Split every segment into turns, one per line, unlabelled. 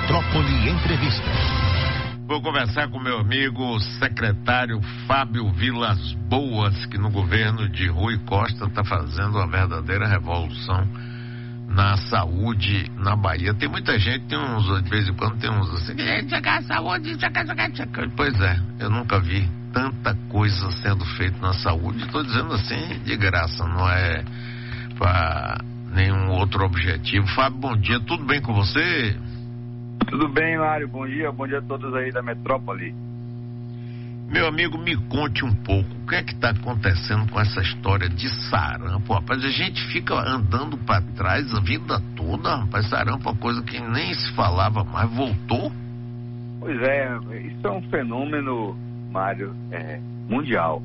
Metrópole Entrevista.
Vou conversar com meu amigo secretário Fábio Vilas Boas, que no governo de Rui Costa está fazendo uma verdadeira revolução na saúde na Bahia. Tem muita gente, de vez em quando tem uns assim, saúde, pois é, eu nunca vi tanta coisa sendo feita na saúde. Estou dizendo assim de graça, não é para nenhum outro objetivo. Fábio, bom dia, tudo bem com você?
Tudo bem, Mário, bom dia a todos aí da Metrópole.
Meu amigo, me conte um pouco, o que é que está acontecendo com essa história de sarampo, rapaz? A gente fica andando para trás a vida toda, rapaz. Sarampo é uma coisa que nem se falava mais, voltou?
Pois é, isso é um fenômeno, Mário, mundial.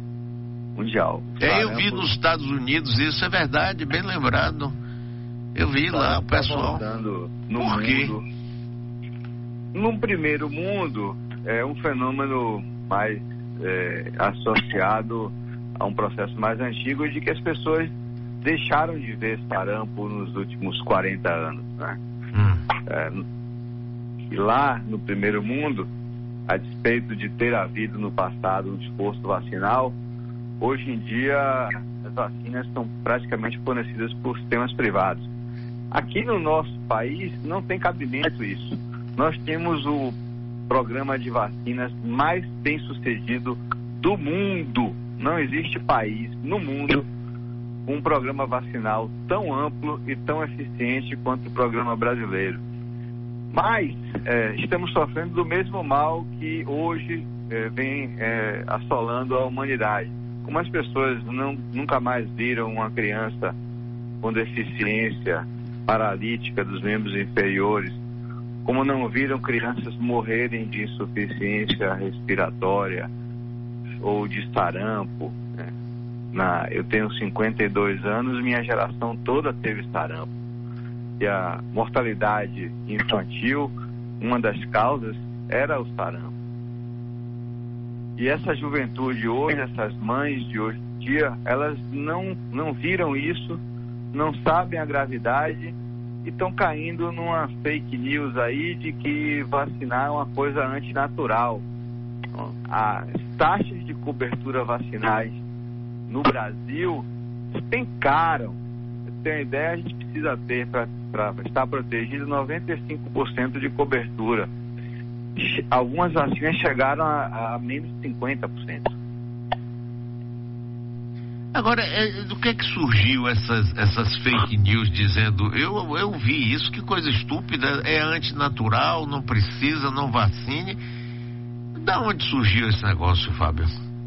Eu vi nos Estados Unidos, isso é verdade, bem lembrado. Eu vi lá o pessoal.
Por quê? No primeiro mundo, é um fenômeno mais associado a um processo mais antigo de que as pessoas deixaram de ver sarampo nos últimos 40 anos, né? E lá no primeiro mundo, a despeito de ter havido no passado um esforço vacinal, hoje em dia as vacinas são praticamente fornecidas por sistemas privados. Aqui no nosso país não tem cabimento isso. Nós temos o programa de vacinas mais bem sucedido do mundo. Não existe país no mundo com um programa vacinal tão amplo e tão eficiente quanto o programa brasileiro. Mas estamos sofrendo do mesmo mal que hoje vem assolando a humanidade. Como as pessoas nunca mais viram uma criança com deficiência paralítica dos membros inferiores, como não viram crianças morrerem de insuficiência respiratória ou de sarampo, né? Eu tenho 52 anos, minha geração toda teve sarampo. E a mortalidade infantil, uma das causas era o sarampo. E essa juventude hoje, essas mães de hoje em dia, elas não viram isso, não sabem a gravidade e estão caindo numa fake news aí de que vacinar é uma coisa antinatural. As taxas de cobertura vacinais no Brasil despencaram. Você tem uma ideia, a gente precisa ter para estar protegido 95% de cobertura. Algumas vacinas chegaram a menos de 50%.
Agora, do que é que surgiu essas fake news dizendo, eu vi isso, que coisa estúpida, é antinatural, não precisa, não vacine. Da onde surgiu esse negócio, Fábio?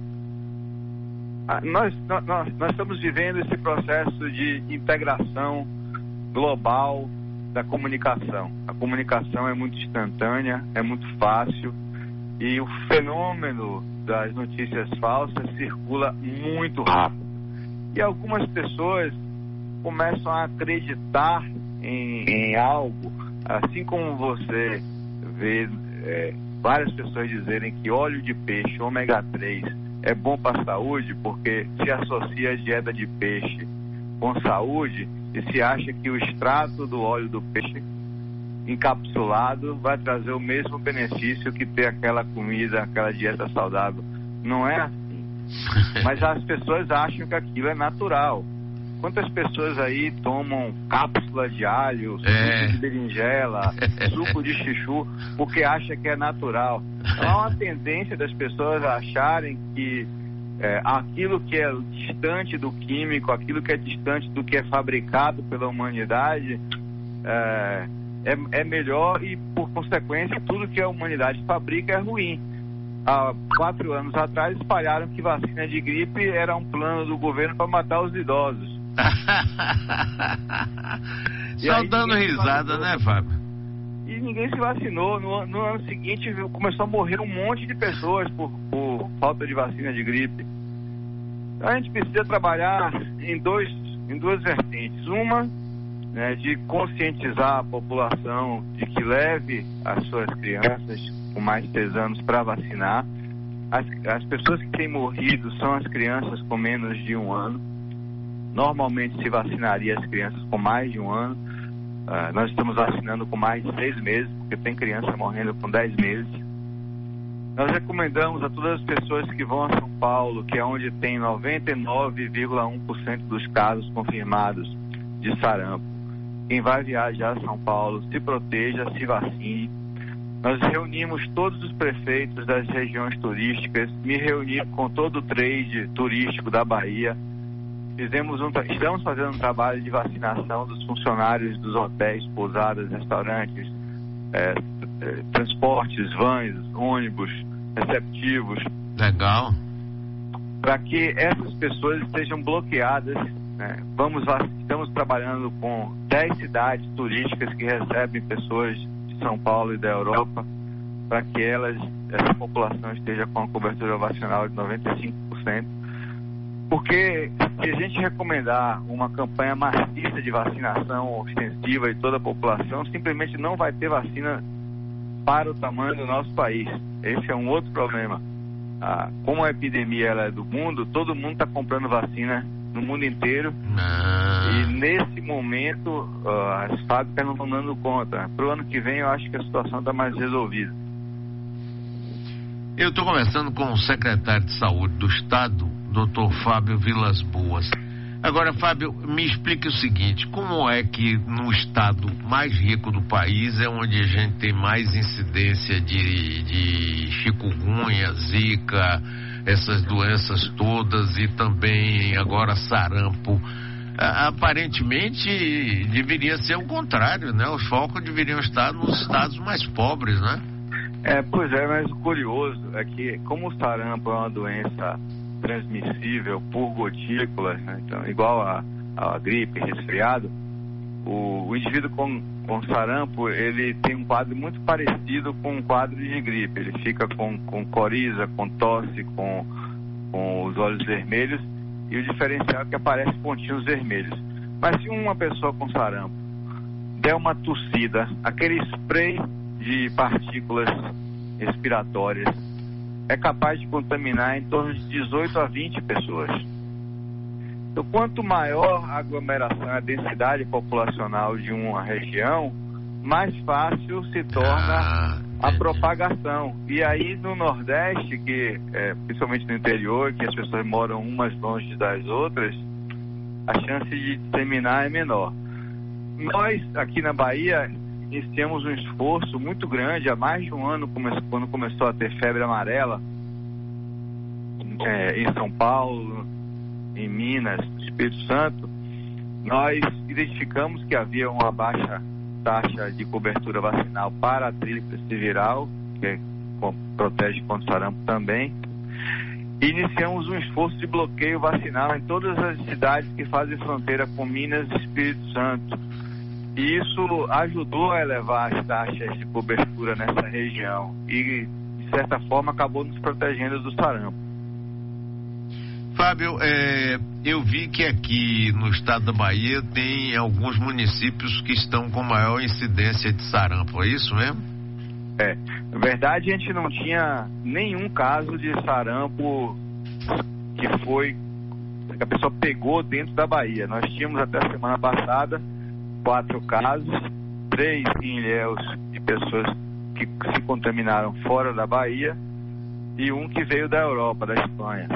Nós estamos vivendo esse processo de integração global da comunicação. A comunicação é muito instantânea, é muito fácil, e o fenômeno das notícias falsas circula muito rápido. E algumas pessoas começam a acreditar em algo, assim como você vê várias pessoas dizerem que óleo de peixe, ômega 3, é bom para a saúde porque se associa a dieta de peixe com saúde e se acha que o extrato do óleo do peixe encapsulado vai trazer o mesmo benefício que ter aquela comida, aquela dieta saudável. Não é assim. Mas as pessoas acham que aquilo é natural. Quantas pessoas aí tomam cápsula de alho, suco de berinjela, suco de chuchu, porque acha que é natural? Então, há uma tendência das pessoas a acharem que aquilo que é distante do químico, aquilo que é distante do que é fabricado pela humanidade, é melhor e, por consequência, tudo que a humanidade fabrica é ruim. Há 4 anos atrás espalharam que vacina de gripe era um plano do governo para matar os idosos.
Só dando risada, né, Fábio?
E ninguém se vacinou. No ano seguinte começou a morrer um monte de pessoas por falta de vacina de gripe. Então a gente precisa trabalhar em duas vertentes. Uma, de conscientizar a população de que leve as suas crianças com mais de 6 anos para vacinar. As pessoas que têm morrido são as crianças com menos de 1 ano. Normalmente se vacinaria as crianças com mais de 1 ano. Nós estamos vacinando com mais de 6 meses, porque tem criança morrendo com 10 meses. Nós recomendamos a todas as pessoas que vão a São Paulo, que é onde tem 99,1% dos casos confirmados de sarampo. Quem vai viajar a São Paulo, se proteja, se vacine. Nós reunimos todos os prefeitos das regiões turísticas, me reuni com todo o trade turístico da Bahia. Estamos fazendo um trabalho de vacinação dos funcionários dos hotéis, pousadas, restaurantes, transportes, vans, ônibus, receptivos.
Legal.
Para que essas pessoas estejam bloqueadas. Estamos trabalhando com 10 cidades turísticas que recebem pessoas de São Paulo e da Europa, para que essa população esteja com a cobertura vacinal de 95%. Porque se a gente recomendar uma campanha maciça de vacinação extensiva de toda a população, simplesmente não vai ter vacina para o tamanho do nosso país. Esse é um outro problema. Como a epidemia ela é do mundo, todo mundo está comprando vacina no mundo inteiro. E nesse momento as fábricas não estão dando conta. Para o ano que vem eu acho que a situação está mais resolvida.
Eu estou conversando com o secretário de Saúde do Estado, Dr. Fábio Vilas Boas. Agora, Fábio, me explique o seguinte: como é que no estado mais rico do país é onde a gente tem mais incidência de chikungunya, zika, essas doenças todas, e também agora sarampo? Aparentemente deveria ser o contrário, né? Os focos deveriam estar nos estados mais pobres, né?
Pois é, mas o curioso é que, como o sarampo é uma doença transmissível por gotículas, né? Então, igual a gripe, resfriado, o indivíduo com sarampo, ele tem um quadro muito parecido com um quadro de gripe. Ele fica com coriza, com tosse, com os olhos vermelhos, e o diferencial é que aparecem pontinhos vermelhos. Mas se uma pessoa com sarampo der uma tossida, aquele spray de partículas respiratórias é capaz de contaminar em torno de 18 a 20 pessoas. Então, quanto maior a aglomeração, a densidade populacional de uma região, mais fácil se torna a propagação. E aí no Nordeste, principalmente no interior, que as pessoas moram umas longe das outras, a chance de disseminar é menor. Nós, aqui na Bahia, iniciamos um esforço muito grande há mais de um ano, quando começou a ter febre amarela em São Paulo, em Minas, Espírito Santo. Nós identificamos que havia uma baixa taxa de cobertura vacinal para a tríplice viral, que protege contra o sarampo também. E iniciamos um esforço de bloqueio vacinal em todas as cidades que fazem fronteira com Minas e Espírito Santo. E isso ajudou a elevar as taxas de cobertura nessa região e, de certa forma, acabou nos protegendo do sarampo.
Fábio, eu vi que aqui no estado da Bahia tem alguns municípios que estão com maior incidência de sarampo, é isso mesmo?
Na verdade, a gente não tinha nenhum caso de sarampo que a pessoa pegou dentro da Bahia. Nós tínhamos até a semana passada 4 casos, 3 em Ilhéus de pessoas que se contaminaram fora da Bahia e um que veio da Europa, da Espanha.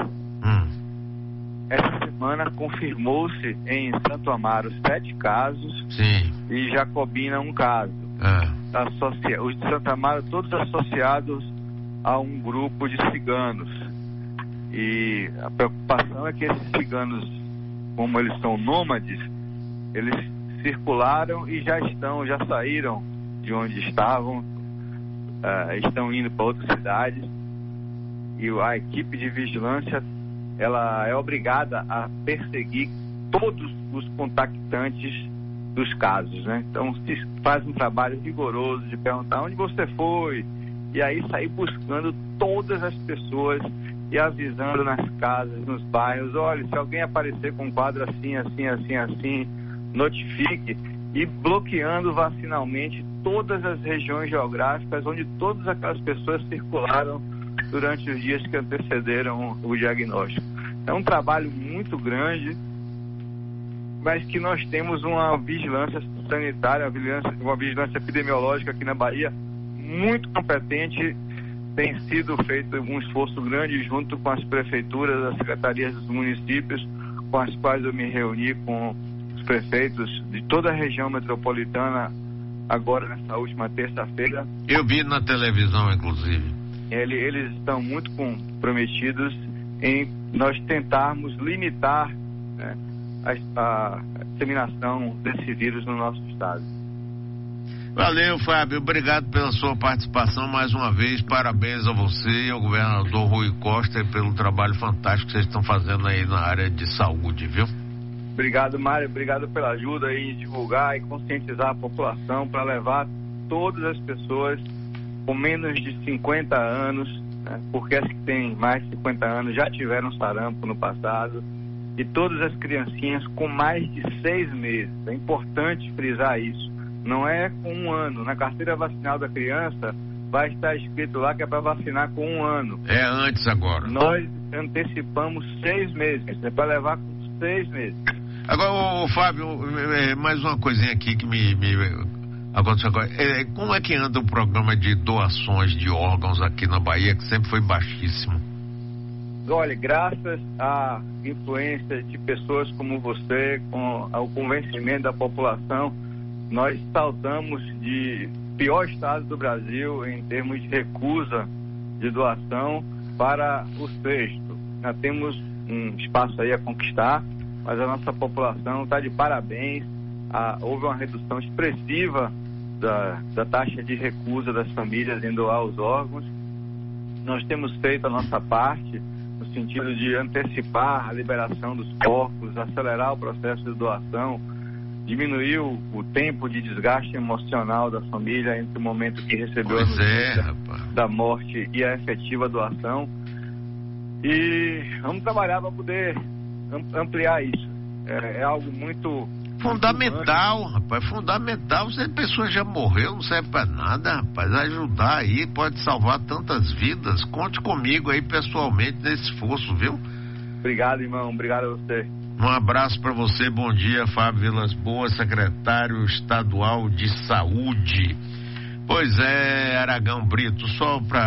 Essa semana confirmou-se em Santo Amaro 7 casos.
Sim.
E Jacobina 1 caso. Os de Santo Amaro todos associados a um grupo de ciganos. E a preocupação é que esses ciganos, como eles são nômades, eles circularam e já saíram de onde estavam, estão indo para outras cidades, e a equipe de vigilância ela é obrigada a perseguir todos os contactantes dos casos, né? Então se faz um trabalho rigoroso de perguntar onde você foi, e aí sair buscando todas as pessoas e avisando nas casas, nos bairros: olha, se alguém aparecer com um quadro assim, notifique, e bloqueando vacinalmente todas as regiões geográficas onde todas aquelas pessoas circularam durante os dias que antecederam o diagnóstico. É um trabalho muito grande, mas que nós temos uma vigilância sanitária, uma vigilância epidemiológica aqui na Bahia muito competente. Tem sido feito um esforço grande junto com as prefeituras, as secretarias dos municípios, com as quais eu me reuni com os prefeitos de toda a região metropolitana agora nessa última terça-feira.
Eu vi na televisão, inclusive.
Eles estão muito comprometidos em nós tentarmos limitar, né, a disseminação desse vírus no nosso estado.
Valeu, Fábio. Obrigado pela sua participação mais uma vez. Parabéns a você e ao governador Rui Costa pelo trabalho fantástico que vocês estão fazendo aí na área de saúde, viu?
Obrigado, Mário. Obrigado pela ajuda aí em divulgar e conscientizar a população para levar todas as pessoas com menos de 50 anos, né, porque as que têm mais de 50 anos já tiveram sarampo no passado, e todas as criancinhas com mais de 6 meses. É importante frisar isso. Não é com 1 ano. Na carteira vacinal da criança vai estar escrito lá que é para vacinar com 1 ano.
É antes agora.
Nós antecipamos 6 meses. É para levar com 6 meses.
Agora, Fábio, mais uma coisinha aqui que me aconteceu agora. Como é que anda o programa de doações de órgãos aqui na Bahia, que sempre foi baixíssimo?
Olha, graças à influência de pessoas como você, com o convencimento da população, nós saltamos de pior estado do Brasil em termos de recusa de doação para o 6º. Nós temos um espaço aí a conquistar, mas a nossa população está de parabéns. Houve uma redução expressiva da taxa de recusa das famílias em doar os órgãos. Nós temos feito a nossa parte no sentido de antecipar a liberação dos corpos, acelerar o processo de doação, diminuir o tempo de desgaste emocional da família entre o momento que recebeu a notícia da morte e a efetiva doação. E vamos trabalhar para poder ampliar isso. É algo muito
fundamental, rapaz, fundamental. Se a pessoa já morreu, não serve para nada, rapaz. Ajudar aí pode salvar tantas vidas. Conte comigo aí pessoalmente nesse esforço, viu?
Obrigado, irmão. Obrigado a você.
Um abraço para você. Bom dia, Fábio Vilas Boas, secretário estadual de saúde. Pois é, Aragão Brito, só para